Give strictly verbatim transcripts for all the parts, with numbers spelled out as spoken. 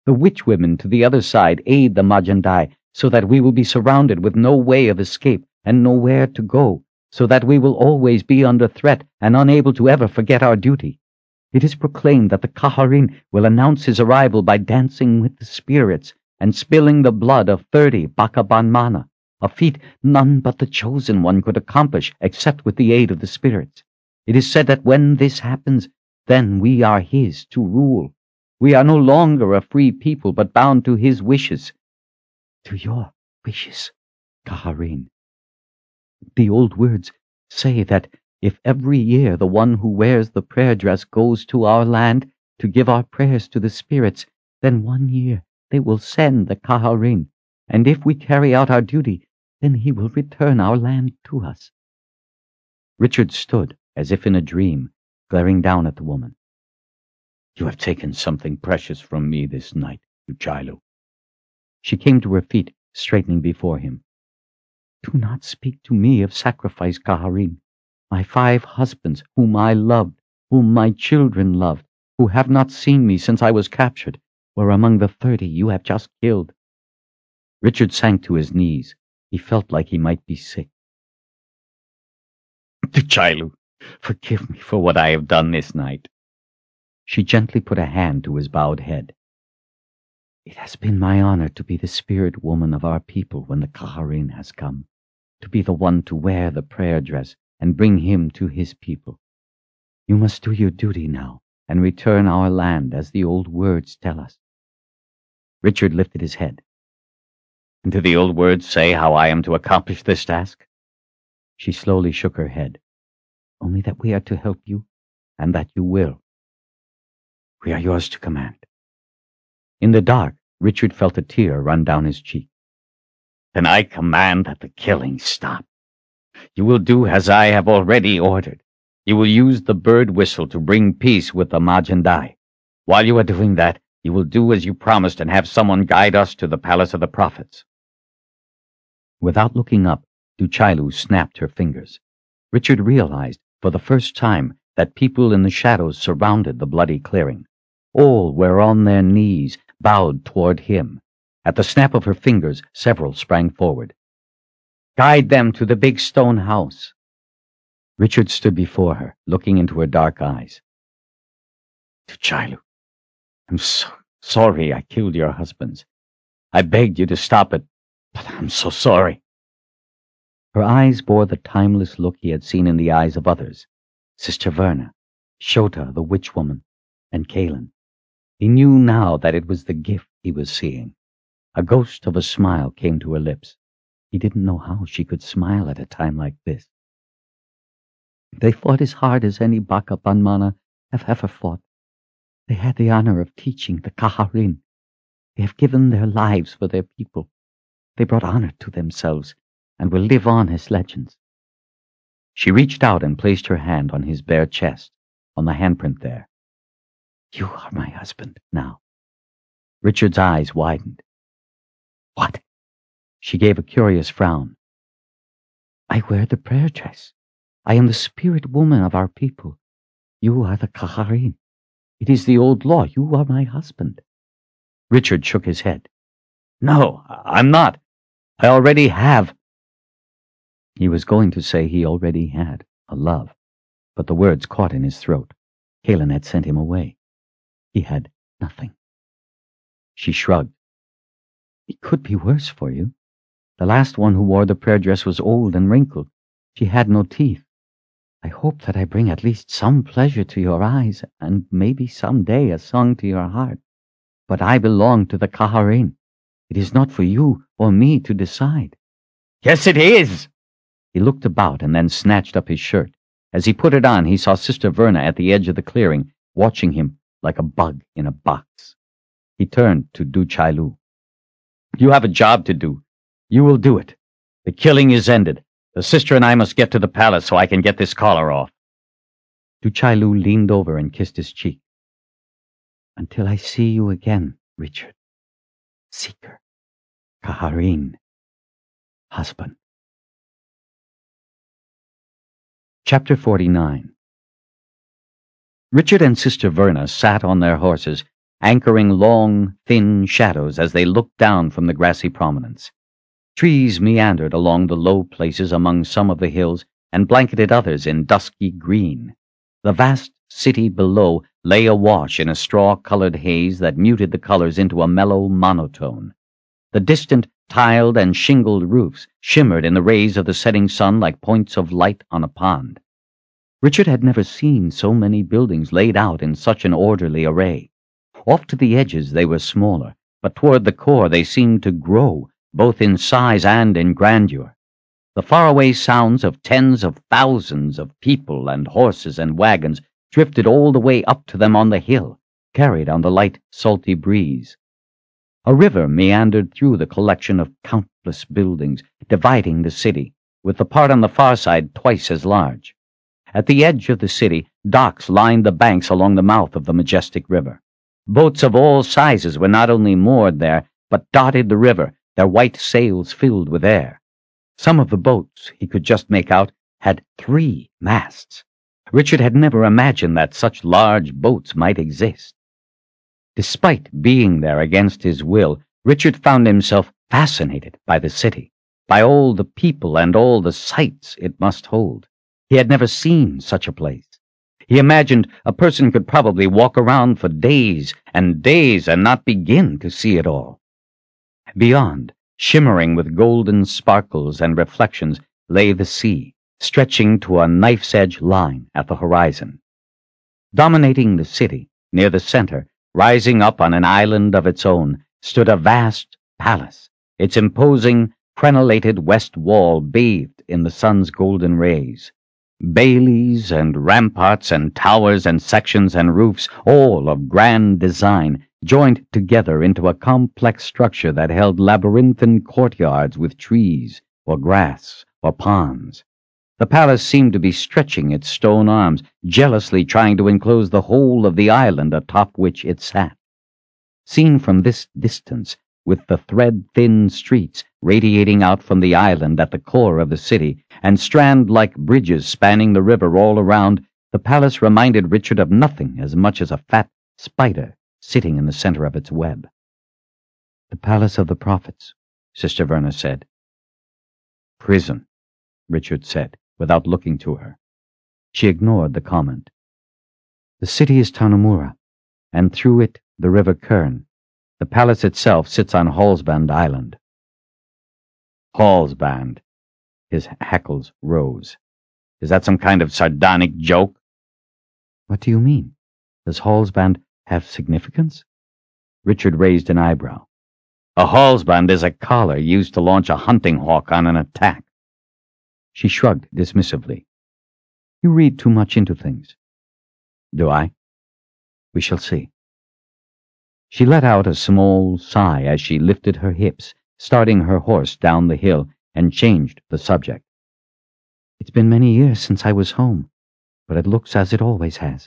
The witch women to the other side aid the Majandai, so that we will be surrounded with no way of escape and nowhere to go, so that we will always be under threat and unable to ever forget our duty. It is proclaimed that the Kaharin will announce his arrival by dancing with the spirits and spilling the blood of thirty Bakabanmana, a feat none but the chosen one could accomplish except with the aid of the spirits. It is said that when this happens, then we are his to rule. We are no longer a free people, but bound to his wishes. To your wishes, Kaharin. The old words say that if every year the one who wears the prayer dress goes to our land to give our prayers to the spirits, then one year they will send the Kaharin, and if we carry out our duty, then he will return our land to us. Richard stood, as if in a dream, glaring down at the woman. You have taken something precious from me this night, Duchailu. She came to her feet, straightening before him. Do not speak to me of sacrifice, Kaharin. My five husbands, whom I loved, whom my children loved, who have not seen me since I was captured, were among the thirty you have just killed. Richard sank to his knees. He felt like he might be sick. Duchailu, forgive me for what I have done this night. She gently put a hand to his bowed head. It has been my honor to be the spirit woman of our people when the Kaharin has come, to be the one to wear the prayer dress and bring him to his people. You must do your duty now and return our land as the old words tell us. Richard lifted his head. Do the old words say how I am to accomplish this task? She slowly shook her head. Only that we are to help you, and that you will. We are yours to command. In the dark, Richard felt a tear run down his cheek. Then I command that the killing stop. You will do as I have already ordered. You will use the bird whistle to bring peace with the Majandai. While you are doing that, you will do as you promised and have someone guide us to the palace of the prophets. Without looking up, Duchailu snapped her fingers. Richard realized, for the first time, that people in the shadows surrounded the bloody clearing. All were on their knees, bowed toward him. At the snap of her fingers, several sprang forward. Guide them to the big stone house. Richard stood before her, looking into her dark eyes. Duchailu, I'm so sorry I killed your husbands. I begged you to stop it, but I'm so sorry. Her eyes bore the timeless look he had seen in the eyes of others. Sister Verna, Shota, the witch woman, and Kaelin. He knew now that it was the gift he was seeing. A ghost of a smile came to her lips. He didn't know how she could smile at a time like this. They fought as hard as any Bakabanmana have ever fought. They had the honor of teaching the Kaharin. They have given their lives for their people. They brought honor to themselves and will live on as legends. She reached out and placed her hand on his bare chest, on the handprint there. You are my husband now. Richard's eyes widened. What? She gave a curious frown. I wear the prayer dress. I am the spirit woman of our people. You are the Kaharin. It is the old law. You are my husband. Richard shook his head. No, I'm not. I already have. He was going to say he already had a love, but the words caught in his throat. Kaelin had sent him away. He had nothing. She shrugged. It could be worse for you. The last one who wore the prayer dress was old and wrinkled. She had no teeth. I hope that I bring at least some pleasure to your eyes, and maybe some day a song to your heart. But I belong to the Kaharin. It is not for you or me to decide. Yes, it is! He looked about and then snatched up his shirt. As he put it on, he saw Sister Verna at the edge of the clearing, watching him like a bug in a box. He turned to Duchailu. You have a job to do. You will do it. The killing is ended. The sister and I must get to the palace so I can get this collar off. Duchailu leaned over and kissed his cheek. Until I see you again, Richard. Seeker. Kaharin. Husband. Chapter forty-nine. Richard and Sister Verna sat on their horses anchoring long, thin shadows as they looked down from the grassy prominence. Trees meandered along the low places among some of the hills and blanketed others in dusky green. The vast city below lay awash in a straw-colored haze that muted the colors into a mellow monotone. The distant tiled and shingled roofs shimmered in the rays of the setting sun like points of light on a pond. Richard had never seen so many buildings laid out in such an orderly array. Off to the edges they were smaller, but toward the core they seemed to grow, both in size and in grandeur. The faraway sounds of tens of thousands of people and horses and wagons drifted all the way up to them on the hill, carried on the light, salty breeze. A river meandered through the collection of countless buildings, dividing the city, with the part on the far side twice as large. At the edge of the city, docks lined the banks along the mouth of the majestic river. Boats of all sizes were not only moored there, but dotted the river, their white sails filled with air. Some of the boats, he could just make out, had three masts. Richard had never imagined that such large boats might exist. Despite being there against his will, Richard found himself fascinated by the city, by all the people and all the sights it must hold. He had never seen such a place. He imagined a person could probably walk around for days and days and not begin to see it all. Beyond, shimmering with golden sparkles and reflections, lay the sea, stretching to a knife's-edge line at the horizon. Dominating the city, near the center, rising up on an island of its own, stood a vast palace, its imposing, crenellated west wall bathed in the sun's golden rays. Baileys and ramparts and towers and sections and roofs, all of grand design, joined together into a complex structure that held labyrinthine courtyards with trees, or grass, or ponds. The palace seemed to be stretching its stone arms, jealously trying to enclose the whole of the island atop which it sat. Seen from this distance, with the thread-thin streets radiating out from the island at the core of the city, and strand-like bridges spanning the river all around, the palace reminded Richard of nothing as much as a fat spider sitting in the center of its web. "The Palace of the Prophets," Sister Verna said. "Prison," Richard said, without looking to her. She ignored the comment. "The city is Tanamura, and through it the river Kern. The palace itself sits on Halsband Island." "Halsband." His hackles rose. "Is that some kind of sardonic joke?" "What do you mean? Does Halsband have significance?" Richard raised an eyebrow. "A halsband is a collar used to launch a hunting hawk on an attack." She shrugged dismissively. "You read too much into things." "Do I?" "We shall see." She let out a small sigh as she lifted her hips, starting her horse down the hill, and changed the subject. "It's been many years since I was home, but it looks as it always has."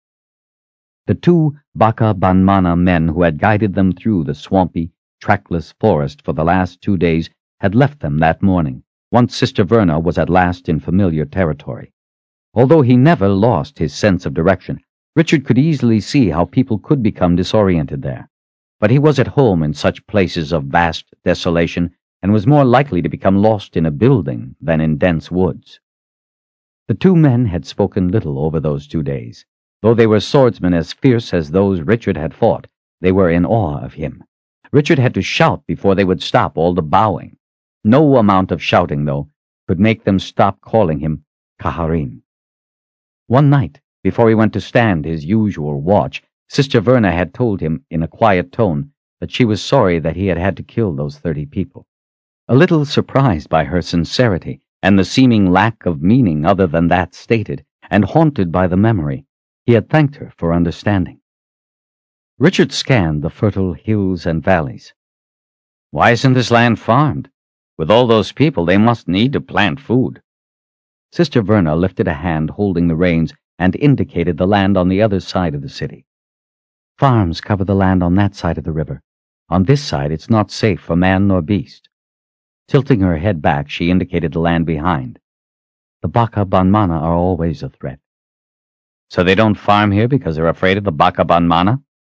The two Baka Banmana men who had guided them through the swampy, trackless forest for the last two days had left them that morning, once Sister Verna was at last in familiar territory. Although he never lost his sense of direction, Richard could easily see how people could become disoriented there. But he was at home in such places of vast desolation, and was more likely to become lost in a building than in dense woods. The two men had spoken little over those two days. Though they were swordsmen as fierce as those Richard had fought, they were in awe of him. Richard had to shout before they would stop all the bowing. No amount of shouting, though, could make them stop calling him Kaharin. One night, before he went to stand his usual watch, Sister Verna had told him in a quiet tone that she was sorry that he had had to kill those thirty people. A little surprised by her sincerity and the seeming lack of meaning other than that stated, and haunted by the memory, he had thanked her for understanding. Richard scanned the fertile hills and valleys. "Why isn't this land farmed? With all those people, they must need to plant food." Sister Verna lifted a hand holding the reins and indicated the land on the other side of the city. "Farms cover the land on that side of the river. On this side, it's not safe for man nor beast." Tilting her head back, she indicated the land behind. "The Baka Banmana are always a threat." "So they don't farm here because they're afraid of the Baka Banmana?"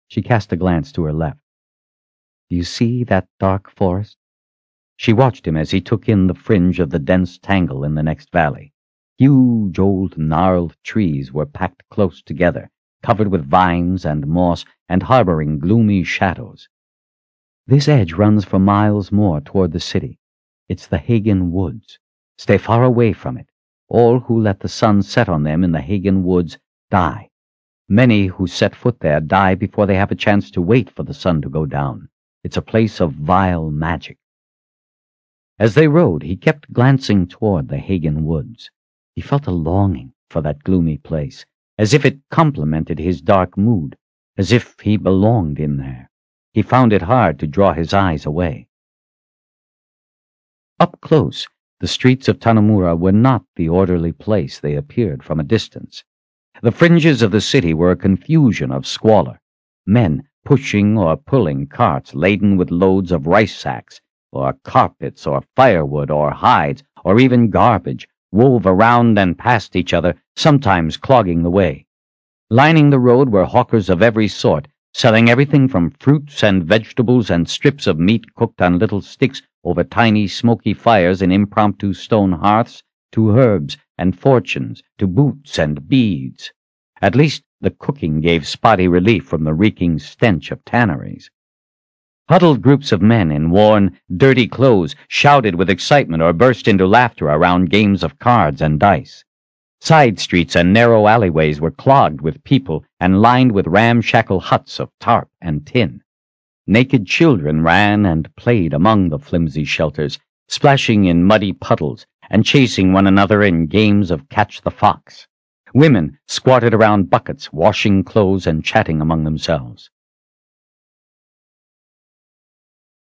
She cast a glance to her left. "Do you see that dark forest?" She watched him as he took in the fringe of the dense tangle in the next valley. Huge old gnarled trees were packed close together, covered with vines and moss and harboring gloomy shadows. "This edge runs for miles more toward the city. It's the Hagen Woods. Stay far away from it. All who let the sun set on them in the Hagen Woods die. Many who set foot there die before they have a chance to wait for the sun to go down. It's a place of vile magic." As they rode, he kept glancing toward the Hagen Woods. He felt a longing for that gloomy place, as if it complemented his dark mood, as if he belonged in there. He found it hard to draw his eyes away. Up close, the streets of Tanemura were not the orderly place they appeared from a distance. The fringes of the city were a confusion of squalor. Men pushing or pulling carts laden with loads of rice sacks, or carpets, or firewood, or hides, or even garbage, wove around and past each other, sometimes clogging the way. Lining the road were hawkers of every sort, selling everything from fruits and vegetables and strips of meat cooked on little sticks over tiny smoky fires in impromptu stone hearths, to herbs and fortunes, to boots and beads. At least the cooking gave spotty relief from the reeking stench of tanneries. Huddled groups of men in worn, dirty clothes shouted with excitement or burst into laughter around games of cards and dice. Side streets and narrow alleyways were clogged with people and lined with ramshackle huts of tarp and tin. Naked children ran and played among the flimsy shelters, splashing in muddy puddles and chasing one another in games of catch the fox. Women squatted around buckets, washing clothes and chatting among themselves.